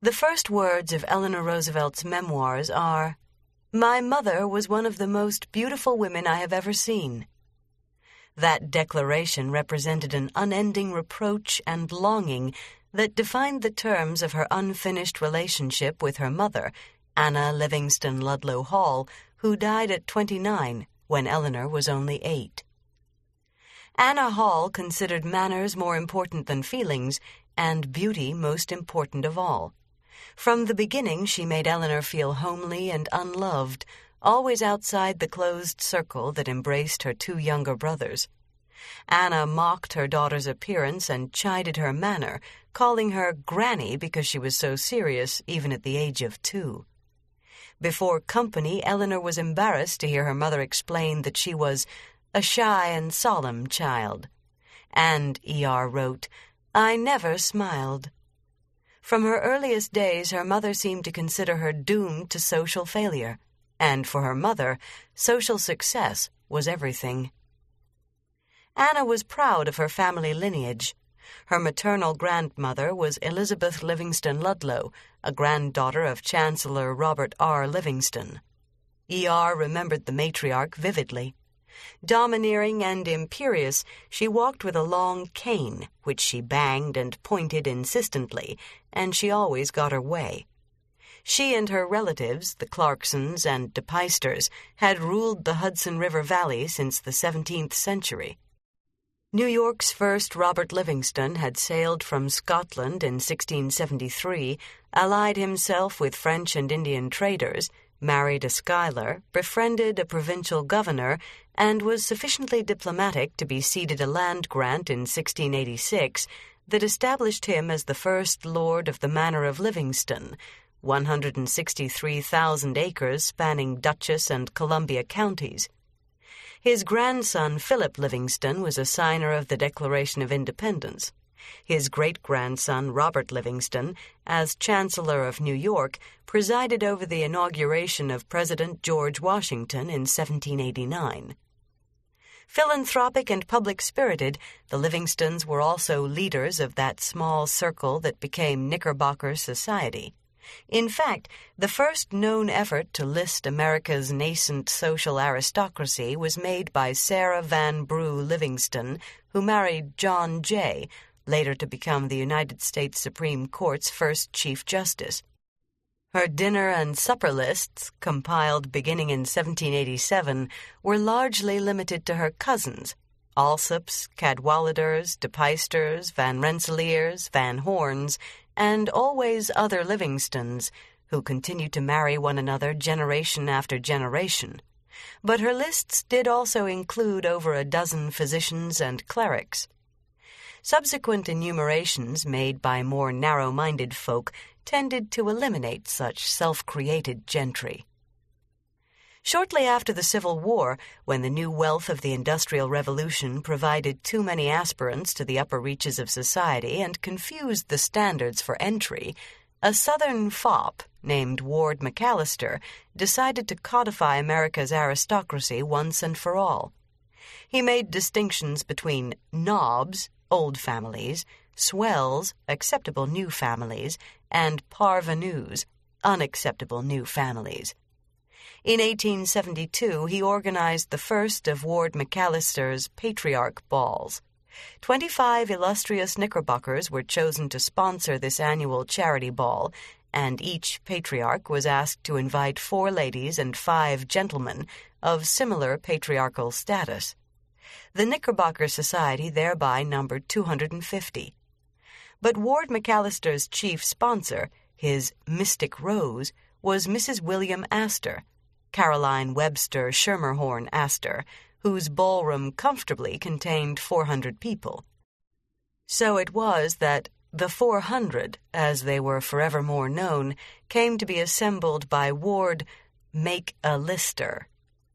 The first words of Eleanor Roosevelt's memoirs are, "My mother was one of the most beautiful women I have ever seen." That declaration represented an unending reproach and longing that defined the terms of her unfinished relationship with her mother, Anna Livingston Ludlow Hall, who died at 29 when Eleanor was only 8. Anna Hall considered manners more important than feelings, and beauty most important of all. From the beginning, she made Eleanor feel homely and unloved, always outside the closed circle that embraced her 2 younger brothers. Anna mocked her daughter's appearance and chided her manner, calling her Granny because she was so serious even at the age of 2. Before company, Eleanor was embarrassed to hear her mother explain that she was a shy and solemn child. And, E.R. wrote, "I never smiled." From her earliest days, her mother seemed to consider her doomed to social failure, and for her mother, social success was everything. Anna was proud of her family lineage. Her maternal grandmother was Elizabeth Livingston Ludlow, a granddaughter of Chancellor Robert R. Livingston. E.R. remembered the matriarch vividly. Domineering and imperious, she walked with a long cane, which she banged and pointed insistently, and she always got her way. She and her relatives, the Clarksons and DePeysters, had ruled the Hudson River Valley since the 17th century. New York's first Robert Livingston had sailed from Scotland in 1673, allied himself with French and Indian traders, married a Schuyler, befriended a provincial governor, and was sufficiently diplomatic to be ceded a land grant in 1686 that established him as the first lord of the Manor of Livingston, 163,000 acres spanning Dutchess and Columbia counties. His grandson, Philip Livingston, was a signer of the Declaration of Independence. His great-grandson, Robert Livingston, as Chancellor of New York, presided over the inauguration of President George Washington in 1789. Philanthropic and public-spirited, the Livingstons were also leaders of that small circle that became Knickerbocker Society. In fact, the first known effort to list America's nascent social aristocracy was made by Sarah Vanbrugh Livingston, who married John Jay, later to become the United States Supreme Court's first Chief Justice. Her dinner and supper lists, compiled beginning in 1787, were largely limited to her cousins, Alsops, Cadwalladers, DePeysters, Van Rensselaers, Van Horns, and always other Livingstons, who continued to marry one another generation after generation. But her lists did also include over a dozen physicians and clerics. Subsequent enumerations made by more narrow-minded folk tended to eliminate such self-created gentry. Shortly after the Civil War, when the new wealth of the Industrial Revolution provided too many aspirants to the upper reaches of society and confused the standards for entry, a Southern fop named Ward McAllister decided to codify America's aristocracy once and for all. He made distinctions between nobs, old families, swells, acceptable new families, and parvenus, unacceptable new families. In 1872, he organized the first of Ward McAllister's Patriarch Balls. 25 illustrious Knickerbockers were chosen to sponsor this annual charity ball, and each patriarch was asked to invite 4 ladies and 5 gentlemen of similar patriarchal status. The Knickerbocker Society thereby numbered 250. But Ward McAllister's chief sponsor, his Mystic Rose, was Mrs. William Astor, Caroline Webster Schermerhorn Astor, whose ballroom comfortably contained 400 people. So it was that the 400, as they were forevermore known, came to be assembled by Ward Make-a-Lister.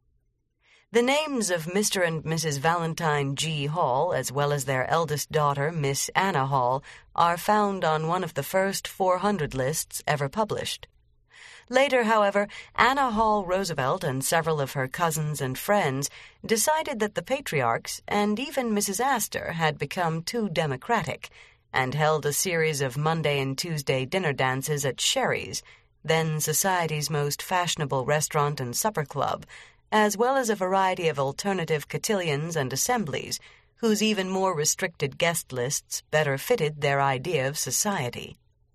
The names of Mr. and Mrs. Valentine G. Hall, as well as their eldest daughter, Miss Anna Hall, are found on one of the first 400 lists ever published. Later, however, Anna Hall Roosevelt and several of her cousins and friends decided that the patriarchs and even Mrs. Astor had become too democratic, and held a series of Monday and Tuesday dinner dances at Sherry's, then society's most fashionable restaurant and supper club, as well as a variety of alternative cotillions and assemblies, whose even more restricted guest lists better fitted their idea of society.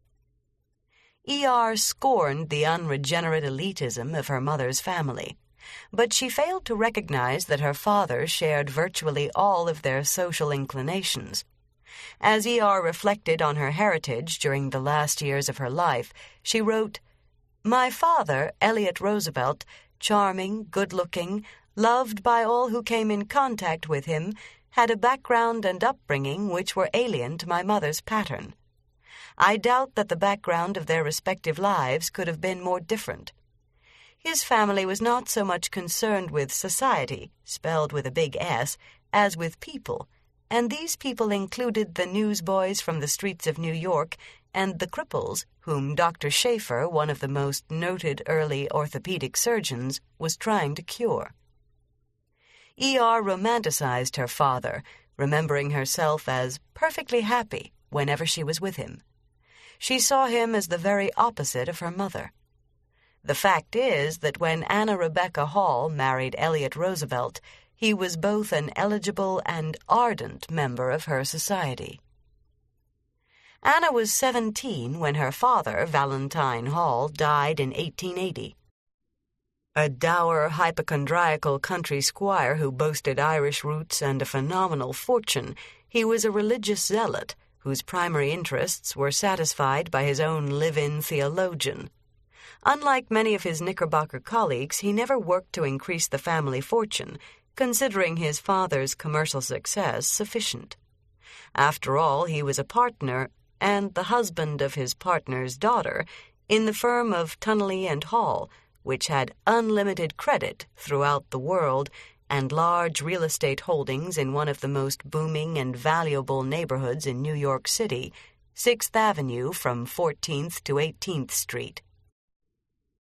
E.R. scorned the unregenerate elitism of her mother's family, but she failed to recognize that her father shared virtually all of their social inclinations. As E.R. reflected on her heritage during the last years of her life, she wrote, "My father, Elliott Roosevelt, charming, good-looking, loved by all who came in contact with him, had a background and upbringing which were alien to my mother's pattern. I doubt that the background of their respective lives could have been more different. His family was not so much concerned with society, spelled with a big S, as with people, and these people included the newsboys from the streets of New York and the cripples whom Dr. Schaefer, one of the most noted early orthopedic surgeons, was trying to cure." E.R. romanticized her father, remembering herself as perfectly happy whenever she was with him. She saw him as the very opposite of her mother. The fact is that when Anna Rebecca Hall married Elliott Roosevelt, he was both an eligible and ardent member of her society. Anna was 17 when her father, Valentine Hall, died in 1880. A dour, hypochondriacal country squire who boasted Irish roots and a phenomenal fortune, he was a religious zealot whose primary interests were satisfied by his own live-in theologian. Unlike many of his Knickerbocker colleagues, he never worked to increase the family fortune, considering his father's commercial success sufficient. After all, he was a partner, and the husband of his partner's daughter, in the firm of Tunnelly and Hall, which had unlimited credit throughout the world and large real estate holdings in one of the most booming and valuable neighborhoods in New York City, 6th Avenue from 14th to 18th Street.